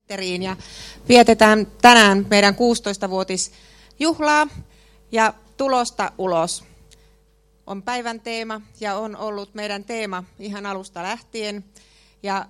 Twitteriin ja vietetään tänään meidän 16-vuotisjuhlaa ja tulosta ulos on päivän teema ja on ollut meidän teema ihan alusta lähtien. Ja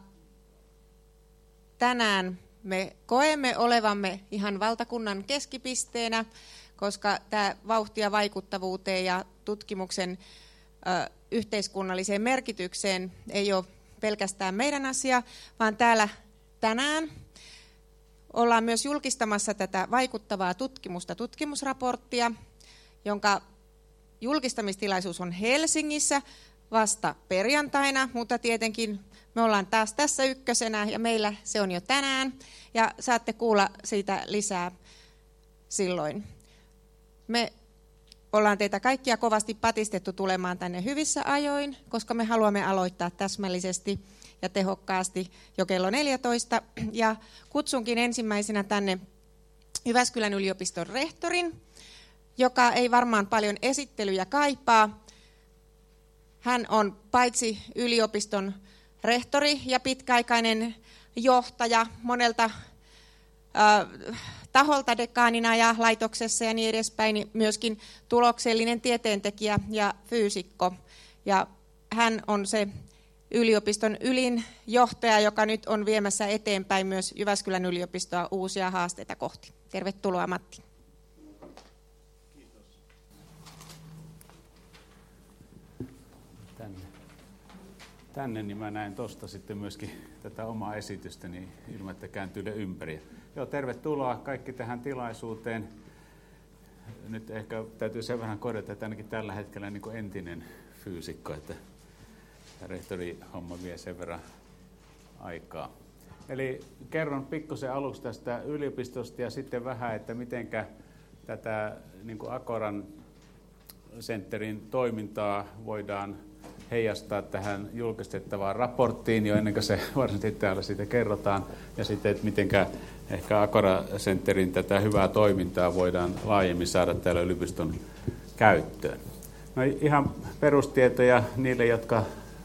tänään me koemme olevamme ihan valtakunnan keskipisteenä, koska tämä vauhti ja vaikuttavuuteen ja tutkimuksen yhteiskunnalliseen merkitykseen ei ole pelkästään meidän asia, vaan täällä tänään ollaan myös julkistamassa tätä vaikuttavaa tutkimusraporttia, jonka julkistamistilaisuus on Helsingissä vasta perjantaina, mutta tietenkin me ollaan taas tässä ykkösenä ja meillä se on jo tänään ja saatte kuulla siitä lisää silloin. Me ollaan teitä kaikkia kovasti patistettu tulemaan tänne hyvissä ajoin, koska me haluamme aloittaa täsmällisesti ja tehokkaasti jo kello 14. Ja kutsunkin ensimmäisenä tänne Jyväskylän yliopiston rehtorin, joka ei varmaan paljon esittelyjä kaipaa. Hän on paitsi yliopiston rehtori ja pitkäaikainen johtaja monelta taholta dekaanina ja laitoksessa ja niin edespäin, niin myöskin tuloksellinen tieteentekijä ja fyysikko. Ja hän on se yliopiston ylin johtaja, joka nyt on viemässä eteenpäin myös Jyväskylän yliopistoa uusia haasteita kohti. Tervetuloa, Matti. Kiitos. Tänne niin mä näen tuosta sitten myöskin tätä omaa esitystäni ilman, että kääntyy ympäri. Joo, tervetuloa kaikki tähän tilaisuuteen. Nyt ehkä täytyy sen verran korjata, että ainakin tällä hetkellä niin kuin entinen fyysikko, että rehtorihomma vie sen verran aikaa. Eli kerron pikkusen aluksi tästä yliopistosta ja sitten vähän, että mitenkä tätä niin kuin Akoran Centerin toimintaa voidaan heijastaa tähän julkistettavaan raporttiin jo ennen kuin se varsinaisesti täällä siitä kerrotaan. Ja sitten, että mitenkä ehkä Akora Centerin tätä hyvää toimintaa voidaan laajemmin saada täällä yliopiston käyttöön. No ihan perustietoja niille, jotka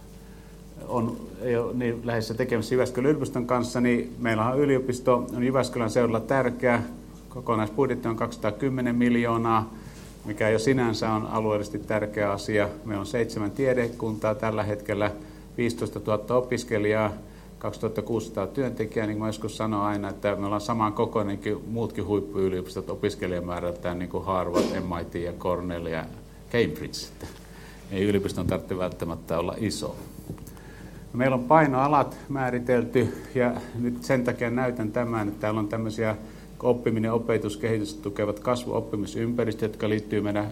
ei ole niin läheisessä tekemässä Jyväskylän yliopiston kanssa, niin meillä on yliopisto on Jyväskylän seudulla tärkeä. Kokonaisbudjetti on 210 miljoonaa, mikä jo sinänsä on alueellisesti tärkeä asia. Meillä on 7 tiedekuntaa tällä hetkellä, 15 000 opiskelijaa, 2600 työntekijää, niin kuin mä joskus sanon aina, että me ollaan saman kokoinen kuin muutkin huippuyliopistot opiskelijamäärältään, niin kuin Harvard, MIT ja Cornell ja Cambridge. Ei yliopiston tarvitse välttämättä olla iso. Meillä on painoalat määritelty ja nyt sen takia näytän tämän, että täällä on tämmöisiä oppiminen, opetus, kehitys tukevat kasvuoppimisympäristöt, jotka liittyy meidän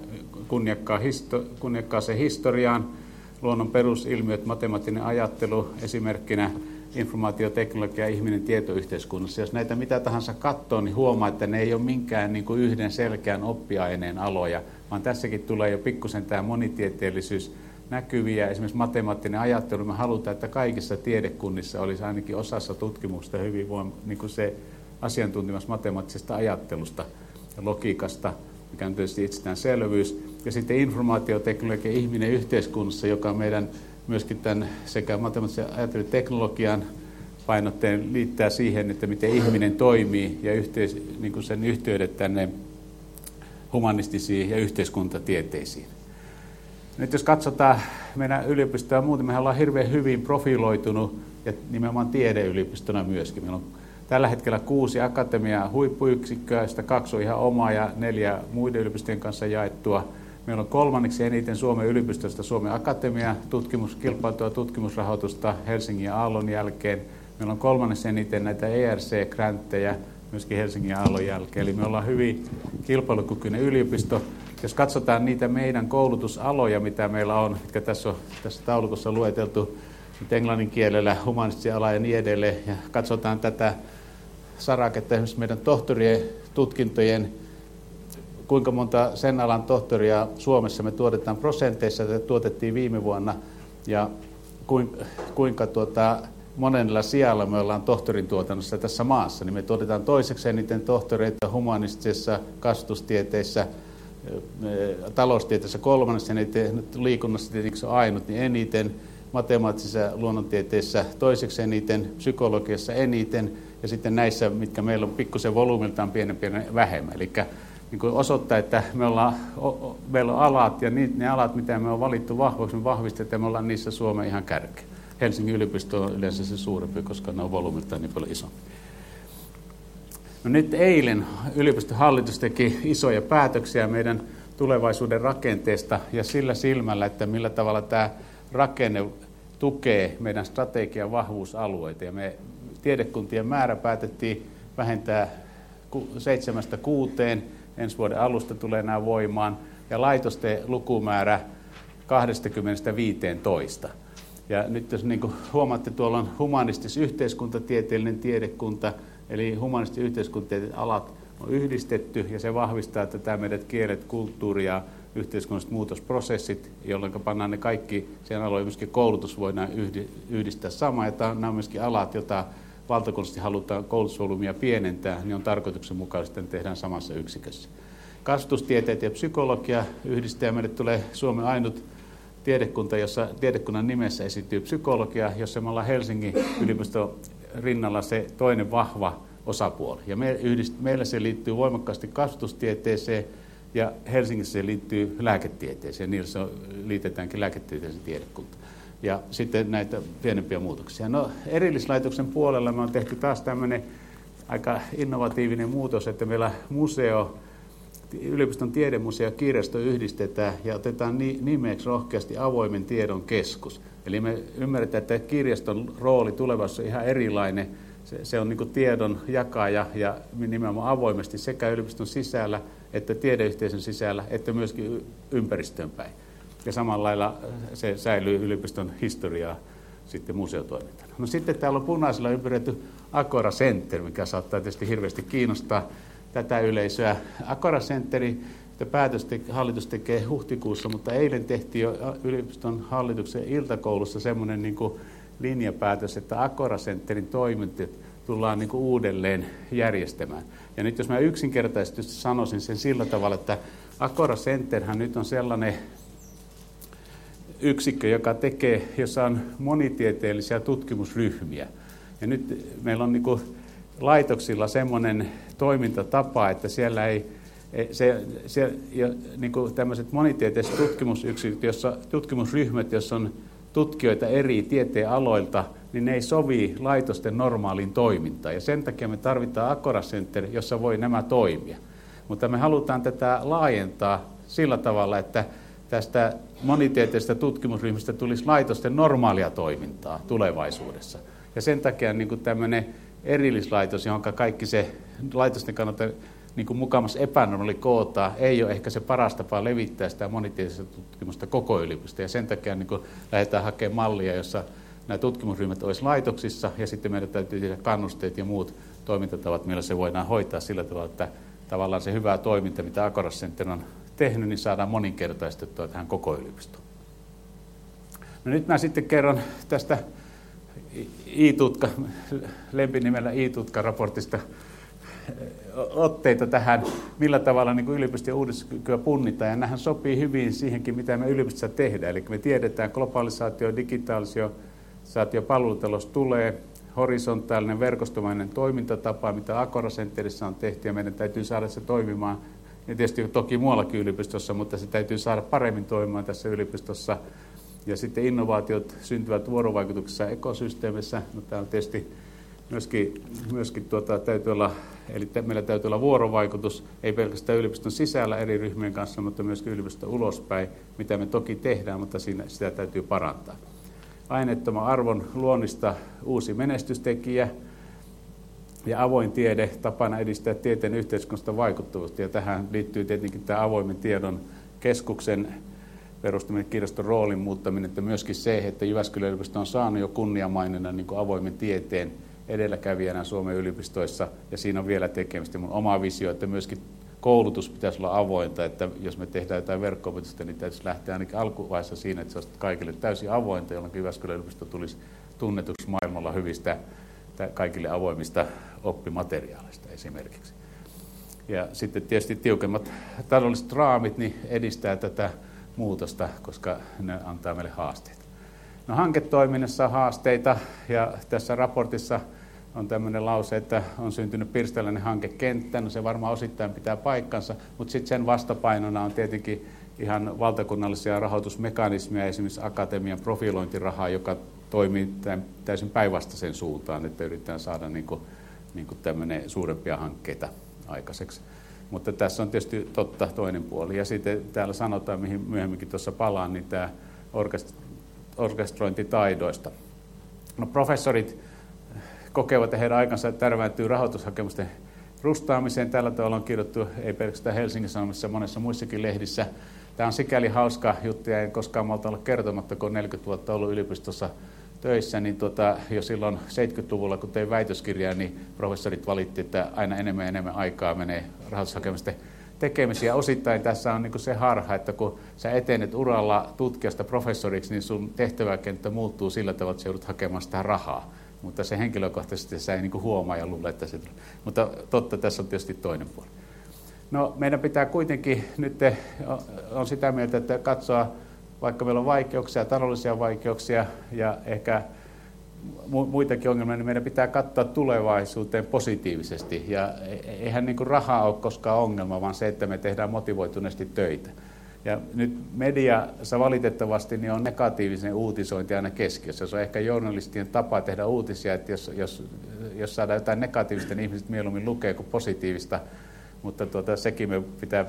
kunniakkaaseen historiaan, luonnon perusilmiöt, matemaattinen ajattelu, esimerkkinä informaatioteknologia ja ihminen tietoyhteiskunnassa. Jos näitä mitä tahansa katsoo, niin huomaa, että ne ei ole minkään niin kuin yhden selkeän oppiaineen aloja, vaan tässäkin tulee jo pikkusen tämä monitieteellisyys näkyviä. Esimerkiksi matemaattinen ajattelu, me halutaan, että kaikissa tiedekunnissa olisi ainakin osassa tutkimusta hyvin niin kuin se asiantuntemassa matemaattisesta ajattelusta ja logiikasta, mikä on tietysti itsestäänselvyys. Ja sitten informaatioteknologia ihminen yhteiskunnassa, joka on meidän myöskin tämän sekä matemaattisen ajattelun teknologian painotteen liittää siihen, että miten ihminen toimii ja niin kuin sen yhteydet tänne humanistisiin ja yhteiskuntatieteisiin. Nyt jos katsotaan meidän yliopistoa ja muuten, mehän ollaan hirveän hyvin profiloitunut ja nimenomaan tiedeyliopistona myöskin. Meillä on tällä hetkellä 6 akatemiaa huippuyksikköä, sitä 2 on ihan omaa ja 4 muiden yliopistojen kanssa jaettua. Meillä on 3. eniten Suomen yliopistosta Suomen Akatemia kilpailtua tutkimusrahoitusta Helsingin ja Aallon jälkeen. Meillä on 3. eniten näitä ERC-grantteja myöskin Helsingin ja Aallon jälkeen. Eli me ollaan hyvin kilpailukykyinen yliopisto. Jos katsotaan niitä meidän koulutusaloja, mitä meillä on, mitkä tässä taulukossa lueteltu, englannin kielellä, humanistisia ala ja niin edelleen, ja katsotaan tätä saraketta esimerkiksi meidän tohtorien tutkintojen, kuinka monta sen alan tohtoria Suomessa me tuotetaan prosenteissa, että tuotettiin viime vuonna, ja kuinka monella sijalla me ollaan tohtorin tuotannossa tässä maassa, niin me tuotetaan toiseksi eniten tohtoreita humanistisessa, kasvatustieteissä, taloustieteessä 3. eniten, liikunnassa tietenkin se on ainut, niin eniten, matemaattisessa luonnontieteissä toiseksi eniten, psykologiassa eniten ja sitten näissä, mitkä meillä on pikkusen volyymiltaan pienempiä, vähemmän. Eli niin osoittaa, että meillä on alat, ja ne alat, mitä me on valittu vahvoiksi, me vahvistetaan, ja me ollaan niissä Suomen ihan kärkeä. Helsingin yliopisto on yleensä se suurempi, koska ne on volyymiltaan niin paljon isompi. No nyt eilen yliopiston hallitus teki isoja päätöksiä meidän tulevaisuuden rakenteesta ja sillä silmällä, että millä tavalla tämä rakenne tukee meidän strategian vahvuusalueita. Ja me tiedekuntien määrä päätettiin vähentää 7-6, ensi vuoden alusta tulee nämä voimaan, ja laitosten lukumäärä 20-15. Ja nyt jos niin huomaatte, tuolla on humanistis-yhteiskuntatieteellinen tiedekunta, eli humanistis-yhteiskuntatieteelliset alat on yhdistetty, ja se vahvistaa tätä meidät kielet, kulttuuri ja yhteiskunnalliset muutosprosessit, jolloin pannaan ne kaikki, sen aloin myöskin koulutus voidaan yhdistää samaan, ja nämä on myöskin alat, joita valtakunnallisesti halutaan koulutusvolyymia pienentää, niin on tarkoituksenmukaisesti, että tehdään samassa yksikössä. Kasvatustieteet ja psykologia yhdistää, ja meille tulee Suomen ainut tiedekunta, jossa tiedekunnan nimessä esiintyy psykologia, jossa me ollaan Helsingin yliopiston rinnalla se toinen vahva osapuoli. Ja meillä se liittyy voimakkaasti kasvatustieteeseen, ja Helsingissä se liittyy lääketieteeseen, niillä liitetäänkin lääketieteellisen tiedekunta. Ja sitten näitä pienempiä muutoksia. No, erillislaitoksen puolella me on tehty taas tämmöinen aika innovatiivinen muutos, että meillä museo, yliopiston tiedemuseo ja kirjasto yhdistetään ja otetaan nimeksi rohkeasti avoimen tiedon keskus. Eli me ymmärretään, että kirjaston rooli tulevaisuudessa on ihan erilainen. Se on niin kuin tiedon jakaja ja nimenomaan avoimesti sekä yliopiston sisällä että tiedeyhteisön sisällä että myöskin ympäristöön päin. Ja samalla lailla se säilyy yliopiston historiaa sitten museotoimintana. No sitten täällä on punaisella ympäröity Agora Center, mikä saattaa tietysti hirveästi kiinnostaa tätä yleisöä. Agora Centeri, hallitus tekee huhtikuussa, mutta eilen tehtiin jo yliopiston hallituksen iltakoulussa semmoinen niin kuin linjapäätös, että Agora Centerin toimintat tullaan niin kuin uudelleen järjestämään. Ja nyt jos mä yksinkertaisesti sanoisin sen sillä tavalla, että Agora Centerhän nyt on sellainen yksikkö, jossa on monitieteellisiä tutkimusryhmiä. Ja nyt meillä on niin kuin laitoksilla semmoinen toimintatapa, että siellä ei niin kuin tämmöiset monitieteelliset tutkimusryhmät, jossa on tutkijoita eri tieteenaloilta, niin ne ei sovi laitosten normaaliin toimintaan. Ja sen takia me tarvitaan Agora Center, jossa voi nämä toimia. Mutta me halutaan tätä laajentaa sillä tavalla, että tästä monitieteellisestä tutkimusryhmistä tulisi laitosten normaalia toimintaa tulevaisuudessa. Ja sen takia niin kuin tämmöinen erillislaitos, johon kaikki se laitosten kannalta niin kuin mukamas epänormaali kootaan, ei ole ehkä se paras tapa levittää sitä monitieteellistä tutkimusta koko yliopistosta. Ja sen takia niin kuin lähdetään hakemaan mallia, jossa nämä tutkimusryhmät olisi laitoksissa, ja sitten meidän täytyy tehdä kannusteet ja muut toimintatavat, millä se voidaan hoitaa sillä tavalla, että tavallaan se hyvä toiminta, mitä Agora Center on tehnyt, niin saadaan moninkertaistettua tähän koko yliopistoon. No nyt mä sitten kerron tästä lempinimellä i-tutka-raportista otteita tähän, millä tavalla niin yliopistojen uudistuskykyä punnitaan, ja nämähän sopii hyvin siihenkin, mitä me yliopistossa tehdään. Eli me tiedetään, globalisaatio, digitalisaatio, palvelutalous tulee, horisontaalinen verkostomainen toimintatapa, mitä Agora Centerissä on tehty, ja meidän täytyy saada se toimimaan, ja tietysti toki muuallakin yliopistossa, mutta se täytyy saada paremmin toimimaan tässä yliopistossa. Ja sitten innovaatiot syntyvät vuorovaikutuksessa ekosysteemissä. No, tämä on tietysti myöskin täytyy olla, eli meillä täytyy olla vuorovaikutus, ei pelkästään yliopiston sisällä eri ryhmien kanssa, mutta myöskin yliopiston ulospäin, mitä me toki tehdään, mutta sitä täytyy parantaa. Aineettoman arvon luonnista uusi menestystekijä ja avoin tiede tapana edistää tieteen yhteiskunnallista vaikuttavuutta. Ja tähän liittyy tietenkin tämä avoimen tiedon keskuksen perustaminen, kirjaston roolin muuttaminen, että myöskin se, että Jyväskylän yliopisto on saanut jo kunniamainena niin kuin avoimen tieteen edelläkävijänä Suomen yliopistoissa, ja siinä on vielä tekemistä. Mun oma visio, että myöskin koulutus pitäisi olla avointa, että jos me tehdään jotain verkko-opetusta, niin täytyisi lähteä ainakin alkuvaiheessa siinä, että se olisi kaikille täysin avointa, jolloin Jyväskylän yliopisto tulisi tunnetuksi maailmalla hyvistä kaikille avoimista oppimateriaaleista esimerkiksi. Ja sitten tietysti tiukemmat taloudelliset raamit niin edistää tätä muutosta, koska ne antaa meille haasteita. No, hanketoiminnassa on haasteita, ja tässä raportissa on tämmöinen lause, että on syntynyt pirstaleinen hankekenttä. No se varmaan osittain pitää paikkansa, mutta sitten sen vastapainona on tietenkin ihan valtakunnallisia rahoitusmekanismeja, esimerkiksi akatemian profilointirahaa, joka toimii täysin päinvastaisen suuntaan, että yritetään saada niin kuin tämmöinen suurempia hankkeita aikaiseksi. Mutta tässä on tietysti totta toinen puoli. Ja sitten täällä sanotaan, mihin myöhemminkin tuossa palaan, niin tämä orkestrointitaidoista. No, professorit kokevat, että heidän aikansa tärvääntyy rahoitushakemusten rustaamiseen. Tällä tavalla on kirjoittu, ei pelkästään Helsingin Sanomissa, monessa muissakin lehdissä. Tämä on sikäli hauska juttu, ja en koskaan malta olla kertomatta, kun 40 vuotta ollut yliopistossa töissä, niin jo silloin 70-luvulla, kun tein väitöskirjaa, niin professorit valitti, että aina enemmän ja enemmän aikaa menee rahoitushakemusten tekemiseen. Ja osittain tässä on niin kuin se harha, että kun sä etenet uralla tutkijasta professoriksi, niin sun tehtäväkenttä muuttuu sillä tavalla, että sä joudut hakemaan sitä rahaa. Mutta se henkilökohtaisesti sä ei niin kuin huomaa ja luule, että se... Mutta totta, tässä on tietysti toinen puoli. No, meidän pitää kuitenkin nyt, on sitä mieltä, että katsoa, vaikka meillä on vaikeuksia, taloudellisia vaikeuksia ja ehkä muitakin ongelmia, niin meidän pitää katsoa tulevaisuuteen positiivisesti. Ja eihän niin kuin raha ole koskaan ongelma, vaan se, että me tehdään motivoituneesti töitä. Ja nyt mediassa valitettavasti niin on negatiivinen uutisointi aina keskiössä. Se on ehkä journalistien tapa tehdä uutisia, että jos saadaan jotain negatiivista, niin ihmiset mieluummin lukee kuin positiivista. Mutta sekin me pitää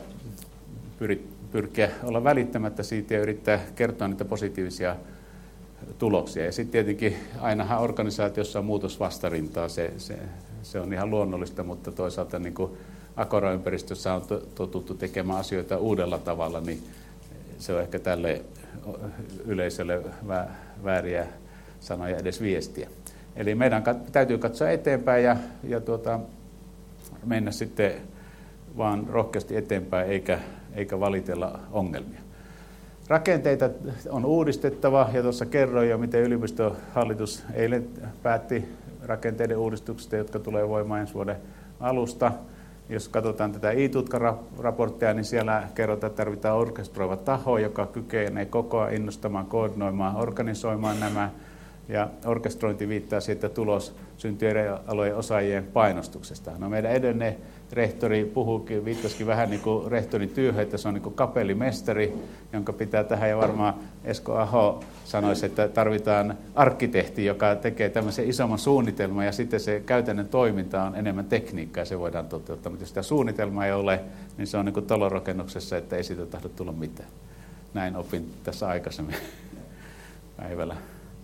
pyrkiä olla välittämättä siitä ja yrittää kertoa niitä positiivisia tuloksia. Ja sitten tietenkin ainahan organisaatiossa on muutosvastarintaa, se on ihan luonnollista, mutta toisaalta niin kuin Agora-ympäristössä on totuttu tekemään asioita uudella tavalla, niin se on ehkä tälle yleisölle vääriä sanoja edes viestiä. Eli meidän täytyy katsoa eteenpäin ja mennä sitten vaan rohkeasti eteenpäin eikä valitella ongelmia. Rakenteita on uudistettava, ja tuossa kerroin jo, miten yliopistohallitus eilen päätti rakenteiden uudistuksista, jotka tulee voimaan ensi vuoden alusta. Jos katsotaan tätä i-tutka-raporttia, niin siellä kerrotaan, että tarvitaan orkestroiva taho, joka kykenee kokoa innostamaan, koordinoimaan, organisoimaan nämä. Ja orkestrointi viittaa siihen, että tulos syntyy eri alojen osaajien painostuksesta. No, meidän edellinen rehtori viittasikin vähän niin kuin rehtorin työhön, että se on niin kuin kapellimestari, jonka pitää tähän, ja varmaan Esko Aho sanoisi, että tarvitaan arkkitehti, joka tekee tämmöisen isomman suunnitelman, ja sitten se käytännön toiminta on enemmän tekniikkaa, ja se voidaan toteuttaa. Mutta jos sitä suunnitelmaa ei ole, niin se on niin kuin talonrakennuksessa, että ei siitä tahdo tulla mitään. Näin opin tässä aikaisemmin päivällä.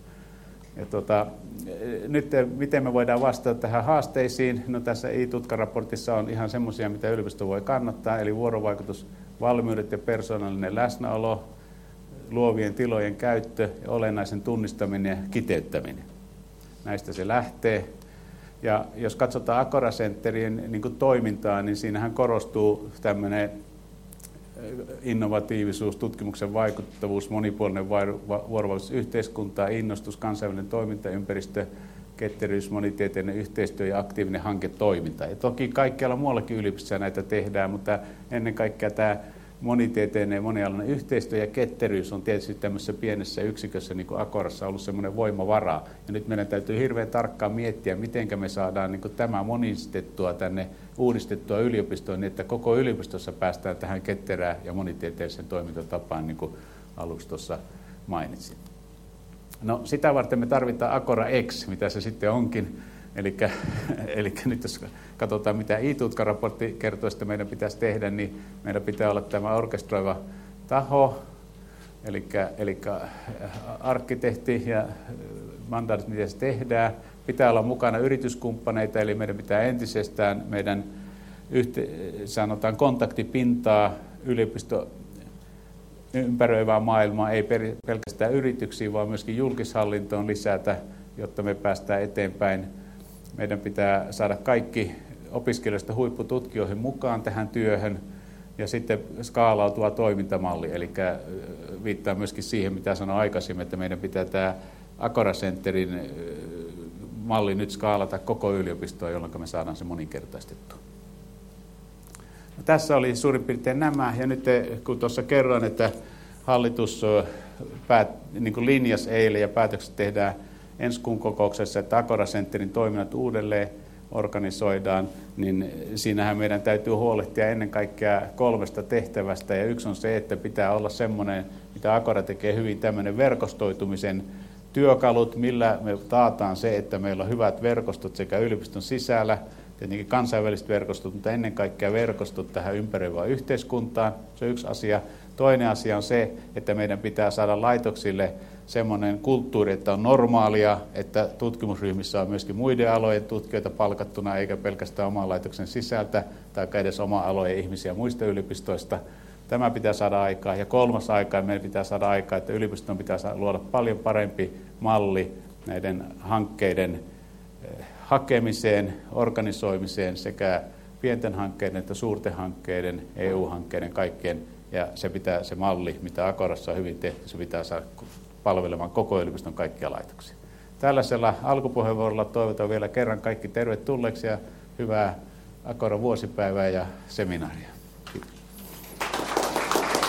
Ja nyt miten me voidaan vastata tähän haasteisiin? No, tässä i-tutkaraportissa on ihan semmoisia, mitä yliopisto voi kannattaa, eli vuorovaikutusvalmiudet ja persoonallinen läsnäolo, luovien tilojen käyttö ja olennaisen tunnistaminen ja kiteyttäminen. Näistä se lähtee. Ja jos katsotaan Agora Centerien niin kuin toimintaa, niin siinähän korostuu tämmöinen innovatiivisuus, tutkimuksen vaikuttavuus, monipuolinen vuorovaikutus yhteiskuntaa, innostus, kansainvälinen toimintaympäristö, ketteryys, monitieteinen yhteistyö ja aktiivinen hanketoiminta. Ja toki kaikkialla muuallakin yliopistossa näitä tehdään, mutta ennen kaikkea tämä monitieteinen ja monialainen yhteistyö ja ketteryys on tietysti tämmöisessä pienessä yksikössä, niin kuin Agorassa, ollut semmoinen voimavara. Ja nyt meidän täytyy hirveän tarkkaan miettiä, miten me saadaan niin kuin tämä monistettua tänne, uudistettua yliopistoon, niin että koko yliopistossa päästään tähän ketterään ja monitieteelliseen toimintatapaan, niin kuin aluksi tuossa mainitsin. No, sitä varten me tarvitaan Agora X, mitä se sitten onkin. Eli nyt jos katsotaan, mitä i-tutka-raportti kertoo, että meidän pitäisi tehdä, niin meillä pitää olla tämä orkestroiva taho, eli arkkitehti ja mandaatit, miten se tehdään. Pitää olla mukana yrityskumppaneita, eli meidän pitää entisestään meidän sanotaan kontaktipintaa yliopisto ympäröivää maailmaa, ei pelkästään yrityksiin, vaan myöskin julkishallintoon lisätä, jotta me päästään eteenpäin. Meidän pitää saada kaikki opiskelijoista huippututkijoihin mukaan tähän työhön ja sitten skaalautua toimintamalli. Eli viittaa myöskin siihen, mitä sanoin aikaisemmin, että meidän pitää tämä Agora Centerin malli nyt skaalata koko yliopistoon, jolloin me saadaan se moninkertaistettua. No, tässä oli suurin piirtein nämä, ja nyt kun tuossa kerroin, että hallitus niin kuin linjasi eilen ja päätökset tehdään ensi kuun kokouksessa, että Agora Centerin toiminnat uudelleen organisoidaan, niin siinähän meidän täytyy huolehtia ennen kaikkea 3 tehtävästä, ja yksi on se, että pitää olla semmoinen, mitä Agora tekee hyvin, tämmöinen verkostoitumisen työkalut, millä me taataan se, että meillä on hyvät verkostot sekä yliopiston sisällä, tietenkin kansainväliset verkostot, mutta ennen kaikkea verkostot tähän ympäröivään yhteiskuntaan. Se on yksi asia. Toinen asia on se, että meidän pitää saada laitoksille semmoinen kulttuuri, että on normaalia, että tutkimusryhmissä on myöskin muiden alojen tutkijoita palkattuna, eikä pelkästään oman laitoksen sisältä, tai edes oma alojen ihmisiä muista yliopistoista. Tämä pitää saada aikaan. Ja 3. aika, meidän pitää saada aikaa, että yliopiston pitää luoda paljon parempi malli näiden hankkeiden hakemiseen, organisoimiseen sekä pienten hankkeiden että suurten hankkeiden, EU-hankkeiden kaikkien. Ja se malli, mitä Agorassa on hyvin tehty, se pitää saada palvelemaan koko yliopiston kaikkia laitoksia. Tällaisella alkupuheenvuorolla toivotan vielä kerran kaikki tervetulleeksi ja hyvää Agora vuosipäivää ja seminaaria. Kiitos.